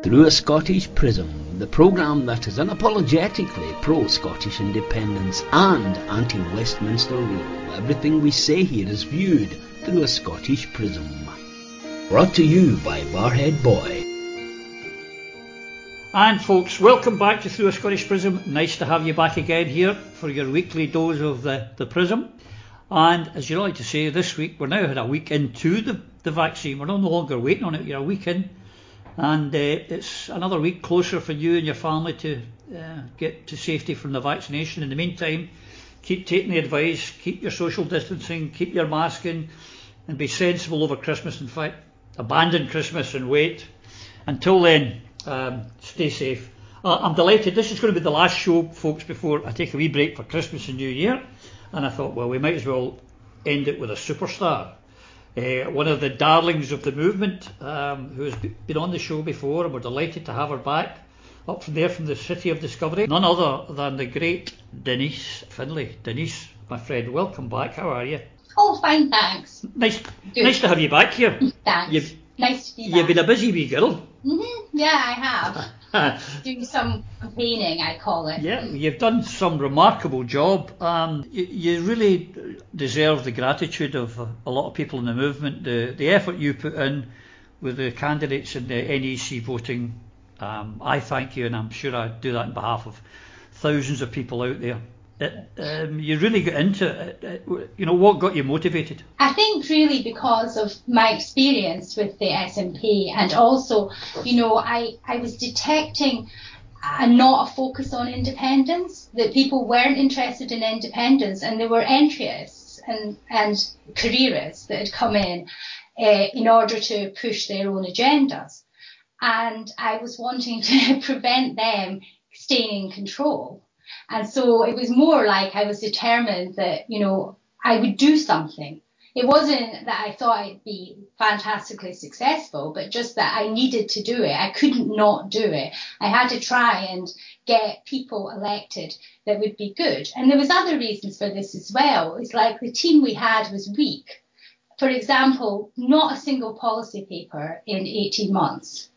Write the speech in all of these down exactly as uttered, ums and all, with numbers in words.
Through a Scottish Prism, the programme that is unapologetically pro-Scottish independence and anti-Westminster rule. Everything we say here is viewed through a Scottish prism. Brought to you by Barhead Boy. And folks, welcome back to Through a Scottish Prism. Nice to have you back again here for your weekly dose of the, the Prism. And as you like to say, this week we're now had a week into the, the vaccine. We're no longer waiting on it, you're a week in. And uh, it's another week closer for you and your family to uh, get to safety from the vaccination. In the meantime, keep taking the advice, keep your social distancing, keep your mask in, and be sensible over Christmas. In fact, abandon Christmas and wait. Until then, um, stay safe. Uh, I'm delighted. This is going to be the last show, folks, before I take a wee break for Christmas and New Year. And I thought, well, we might as well end it with a superstar. Uh, one of the darlings of the movement, um, who has been on the show before, and we're delighted to have her back up from there from the City of Discovery. None other than the great Denise Finlay. Denise, my friend, welcome back. How are you? Oh, fine, thanks. Nice, Good. Nice to have you back here. Thanks. You've, nice to be back. You've been a busy wee girl. Mm-hmm. Yeah, I have. Doing some campaigning, I call it. Yeah, you've done some remarkable job. Um, you, you really deserve the gratitude of a lot of people in the movement. The the effort you put in with the candidates in the N E C voting, um, I thank you, and I'm sure I do that on behalf of thousands of people out there. It, um, you really got into it. It, it. You know, what got you motivated? I think really because of my experience with the S N P, and also, you know, I, I was detecting a not a focus on independence, that people weren't interested in independence, and there were entryists and, and careerists that had come in uh, in order to push their own agendas. And I was wanting to prevent them staying in control. And so it was more like I was determined that, you know, I would do something. It wasn't that I thought I'd be fantastically successful, but just that I needed to do it. I couldn't not do it. I had to try and get people elected that would be good. And there was other reasons for this as well. It's like the team we had was weak. For example, not a single policy paper in eighteen months.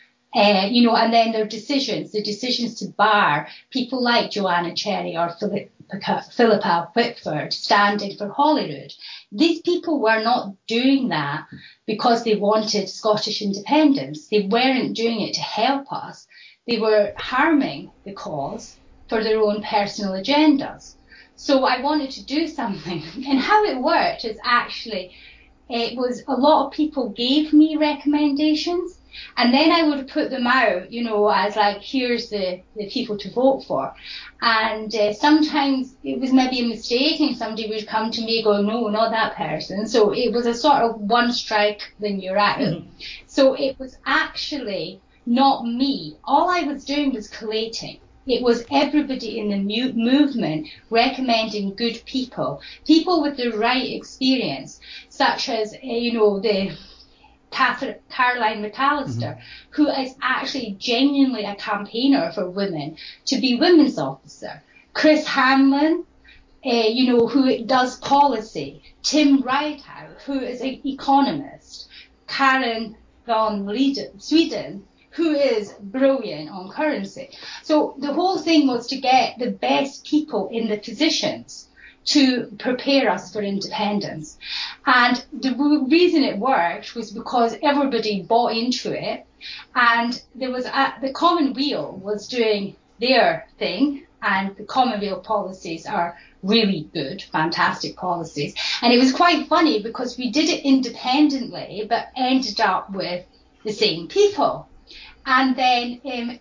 Uh, you know, and then their decisions, the decisions to bar people like Joanna Cherry or Philippa, Philippa Whitford standing for Holyrood. These people were not doing that because they wanted Scottish independence. They weren't doing it to help us. They were harming the cause for their own personal agendas. So I wanted to do something. And how it worked is actually, it was a lot of people gave me recommendations. And then I would put them out, you know, as like, here's the, the people to vote for. And uh, sometimes it was maybe a mistake and somebody would come to me and go, no, not that person. So it was a sort of one strike, then you're out. Mm-hmm. So it was actually not me. All I was doing was collating. It was everybody in the mu- movement recommending good people, people with the right experience, such as, uh, you know, the Catherine, Caroline McAllister, mm-hmm. who is actually genuinely a campaigner for women to be women's officer. Chris Hanlon, uh, you know, who does policy. Tim Ridehouse, who is an economist. Karen von Lieden, Sweden, who is brilliant on currency. So the whole thing was to get the best people in the positions to prepare us for independence. And the reason it worked was because everybody bought into it, and there was a, the Commonweal was doing their thing, and the Commonweal policies are really good, fantastic policies. And it was quite funny because we did it independently, but ended up with the same people. And then, um,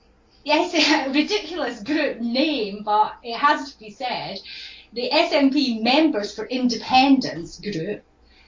yes, a ridiculous group name, but it has to be said, the S N P Members for Independence group,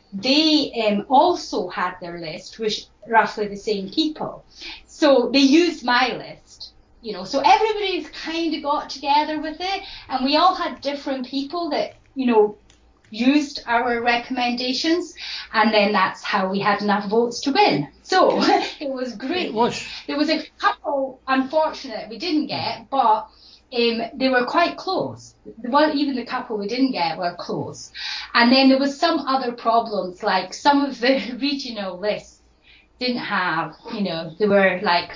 they um, also had their list with roughly the same people. So they used my list, you know, so everybody's kind of got together with it, and we all had different people that, you know, used our recommendations, and then that's how we had enough votes to win. So it was great. It was. There was a couple, unfortunate, we didn't get, but Um, they were quite close. The one, even the couple we didn't get were close. And then there was some other problems, like some of the regional lists didn't have, you know, they were like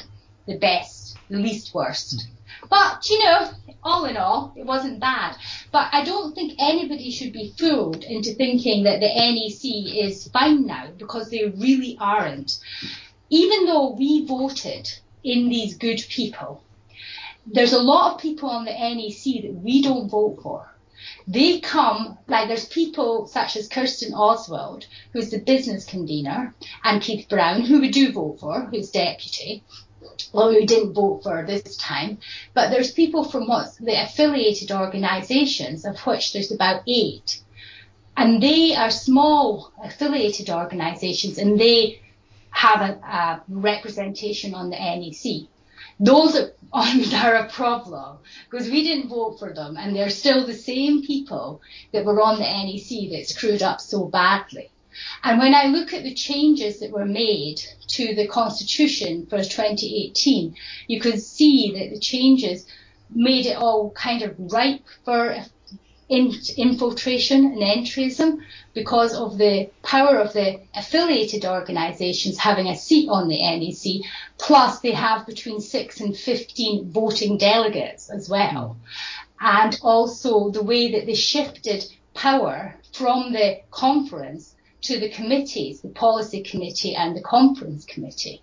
the best, the least worst. But, you know, all in all, it wasn't bad. But I don't think anybody should be fooled into thinking that the N E C is fine now, because they really aren't. Even though we voted in these good people, there's a lot of people on the N E C that we don't vote for. They come, like there's people such as Kirsten Oswald, who's the business convener, and Keith Brown, who we do vote for, who's deputy, well, we didn't vote for this time, but there's people from what's the affiliated organisations, of which there's about eight, and they are small affiliated organisations, and they have a, a representation on the N E C. Those are, are a problem, because we didn't vote for them, and they're still the same people that were on the N E C that screwed up so badly. And when I look at the changes that were made to the Constitution for twenty eighteen, you can see that the changes made it all kind of ripe for in, infiltration and entryism, because of the power of the affiliated organisations having a seat on the N E C, plus they have between six and fifteen voting delegates as well. And also the way that they shifted power from the conference to the committees, the policy committee and the conference committee.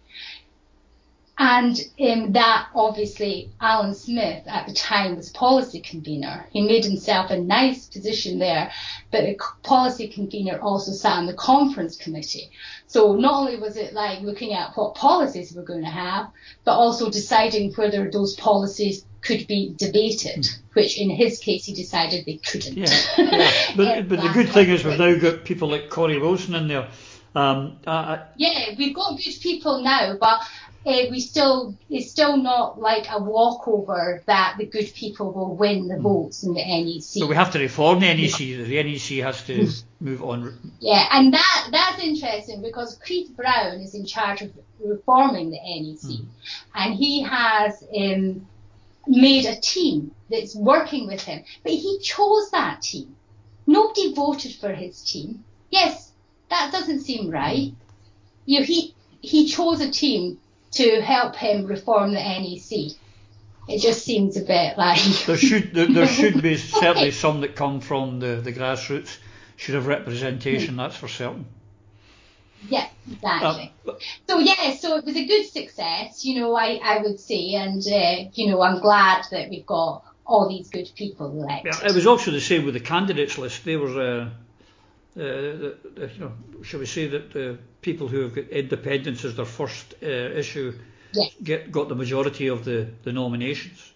And um, that obviously Alan Smith at the time was policy convener. He made himself a nice position there, but the policy convener also sat on the conference committee. So not only was it like looking at what policies we're going to have, but also deciding whether those policies could be debated, which in his case he decided they couldn't. Yeah, yeah. But, but the good thing is we've now got people like Corey Wilson in there. Um, uh, yeah, we've got good people now, but uh, we still it's still not like a walkover that the good people will win the votes in the N E C. So we have to reform the N E C. The N E C has to move on. Yeah, and that that's interesting, because Keith Brown is in charge of reforming the N E C, mm. and he has um, made a team that's working with him. But he chose that team. Nobody voted for his team. Yes, that doesn't seem right. You know, he he chose a team to help him reform the N E C. It just seems a bit like there should there, there should be certainly some that come from the, the grassroots should have representation. That's for certain. Yeah, exactly. Uh, so yeah, so it was a good success, you know, I, I would say, and uh, you know, I'm glad that we've got all these good people elected. Yeah, it was also the same with the candidates list. They were, uh, uh, the, the, you know, shall we say that the people who have got independence as their first uh, issue yes. get got the majority of the, the nominations.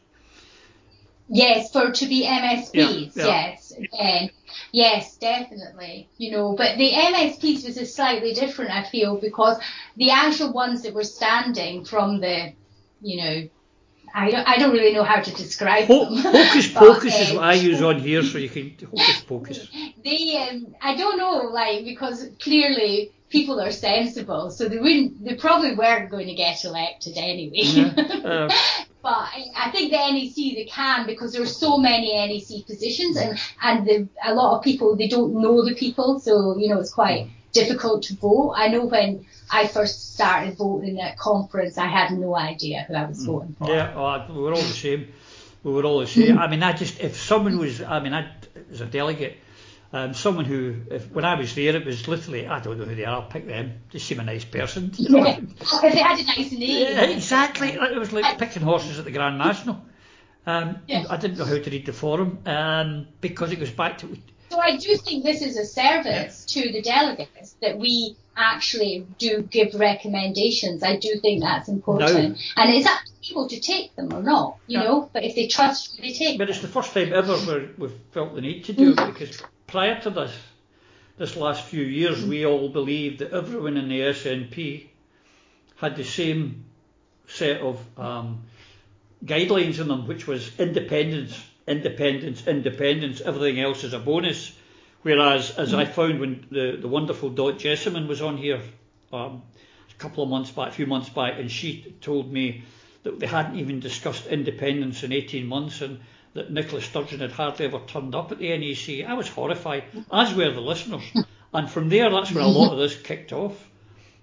Yes, for to be M S Ps, yeah, yeah. yes. Again, yes, definitely. You know, but the M S Ps was a slightly different, I feel, because the actual ones that were standing from the, you know, I don't, I don't really know how to describe Ho- them. Hocus but, pocus um, is what I use on here, so you can hocus pocus. They, um, I don't know, like, because clearly people are sensible, so they wouldn't, they probably weren't going to get elected anyway. Yeah. Uh, But I, I think the N E C, they can, because there are so many N E C positions, and, and the, a lot of people, they don't know the people, so, you know, it's quite difficult to vote. I know when I first started voting at conference, I had no idea who I was voting for. Yeah, well, we were all the same. We were all the same. I mean, I just, if someone was, I mean, I was a delegate, um, someone who, if, when I was there, it was literally, I don't know who they are, I'll pick them. They seem a nice person. You know? Yeah, because they had a nice name. Yeah, exactly. It was like picking horses at the Grand National. Um, yeah. I didn't know how to read the forum um, because it goes back to... So I do think this is a service yeah. to the delegates, that we actually do give recommendations. I do think that's important. No. And it's up to people to take them or not, you yeah. know, but if they trust you, they take But them. it's the first time ever where we've felt the need to do mm-hmm. it, because prior to this, this last few years, mm-hmm. we all believed that everyone in the S N P had the same set of um, guidelines in them, which was independence, independence, independence, everything else is a bonus. Whereas, as mm-hmm. I found when the, the wonderful Dot Jessamine was on here um, a couple of months back, a few months back, and she told me that they hadn't even discussed independence in eighteen months, and that Nicola Sturgeon had hardly ever turned up at the N E C. I was horrified, as were the listeners. And from there, that's where a lot of this kicked off.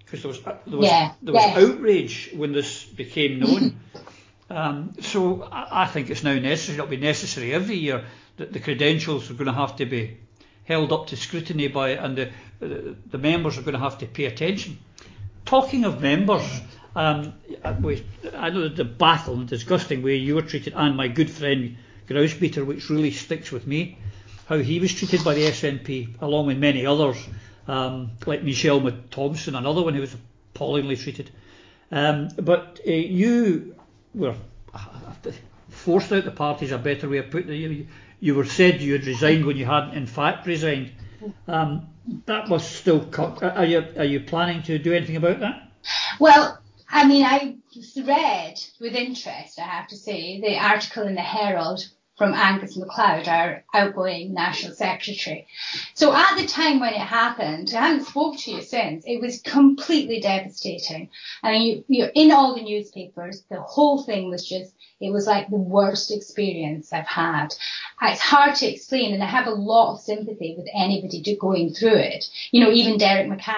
because there was there was, yeah, there was yes. outrage when this became known. um, so I, I think it's now necessary. It'll be necessary every year that the credentials are going to have to be held up to scrutiny by, and the the, the members are going to have to pay attention. Talking of members, um, we, I know the baffle and disgusting way you were treated, and my good friend Grousebeater, which really sticks with me, how he was treated by the S N P, along with many others, um, like Michelle Thompson, another one who was appallingly treated. Um, but uh, you were uh, forced out the party is a better way of putting it. You, you were said you had resigned when you hadn't in fact resigned. Um, that was still cut. Are you are you planning to do anything about that? Well, I mean, I read with interest, I have to say, the article in the Herald from Angus MacLeod, our outgoing National Secretary. So at the time when it happened, I haven't spoken to you since, it was completely devastating. I mean, you, you're in all the newspapers, the whole thing was just, it was like the worst experience I've had. It's hard to explain, and I have a lot of sympathy with anybody do, going through it. You know, even Derek Mackay.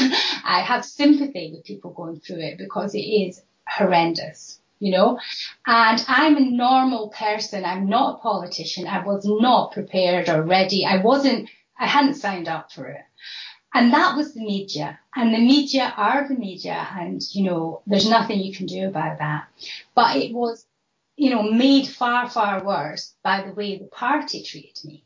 I have sympathy with people going through it because it is horrendous. You know, and I'm a normal person. I'm not a politician. I was not prepared or ready. I wasn't, I hadn't signed up for it. And that was the media. And the media are the media. And, you know, there's nothing you can do about that. But it was, you know, made far, far worse by the way the party treated me.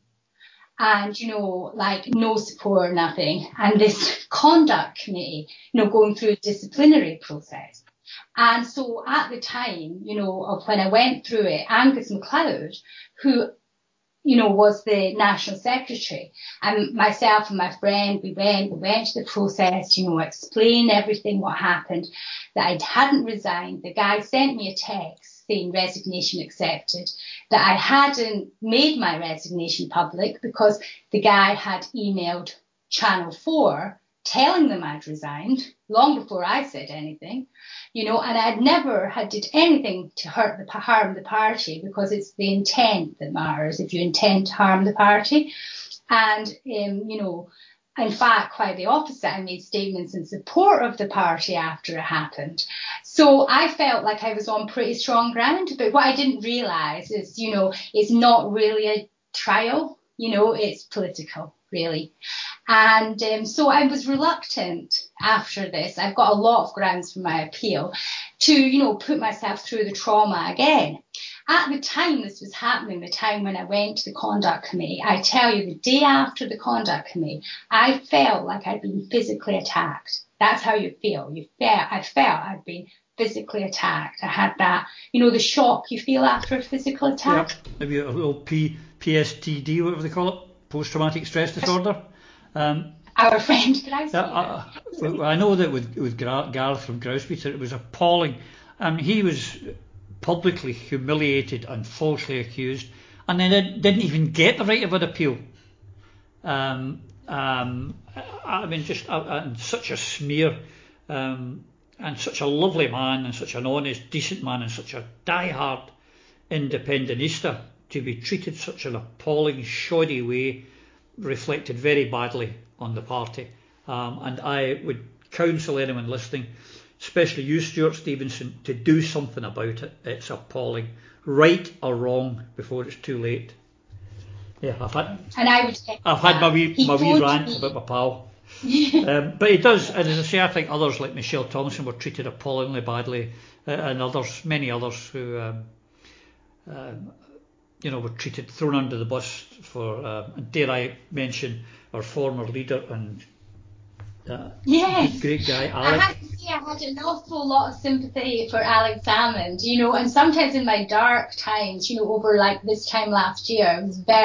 And, you know, like no support, nothing. And this conduct committee, you know, going through a disciplinary process. And so at the time, you know, of when I went through it, Angus MacLeod, who, you know, was the National Secretary, and myself and my friend, we went, we went to the process, you know, explained everything, what happened, that I hadn't resigned. The guy sent me a text saying resignation accepted, that I hadn't made my resignation public because the guy had emailed Channel four telling them I'd resigned long before I said anything, you know, and I'd never had did anything to hurt the harm the party, because it's the intent that matters. If you intend to harm the party, and um, you know, in fact, quite the opposite. I made statements in support of the party after it happened. So I felt like I was on pretty strong ground. But what I didn't realise is, you know, it's not really a trial. You know, it's political, really. And um, so I was reluctant after this. I've got a lot of grounds for my appeal to, you know, put myself through the trauma again. At the time this was happening, the time when I went to the conduct committee, I tell you, the day after the conduct committee, I felt like I'd been physically attacked. That's how you feel. You felt, I felt I'd been physically attacked. I had that, you know, the shock you feel after a physical attack. Yeah, maybe a little P, P S T D, whatever they call it, post-traumatic stress disorder. Um, Our friend Grousebeater. Uh, I, I know that with, with Gareth from Grousebeater, it was appalling. Um, he was publicly humiliated and falsely accused, and then didn't even get the right of an appeal. Um, um, I mean, just uh, and such a smear, um, and such a lovely man, and such an honest, decent man, and such a die-hard independentista, to be treated such an appalling, shoddy way, reflected very badly on the party. Um, and I would counsel anyone listening, especially you, Stuart Stevenson, to do something about it. It's appalling, right or wrong, before it's too late. Yeah, I've had, and I would I've had my wee, my wee rant me. about my pal. um, but it does, and as I say, I think others like Michelle Thompson were treated appallingly badly, uh, and others, many others who, um, um, you know, were treated, thrown under the bus for, uh, dare I mention, our former leader and uh, yes. great guy, Alex. I have to say, I had an awful lot of sympathy for Alex Salmond, you know, and sometimes in my dark times, you know, over like this time last year, I was very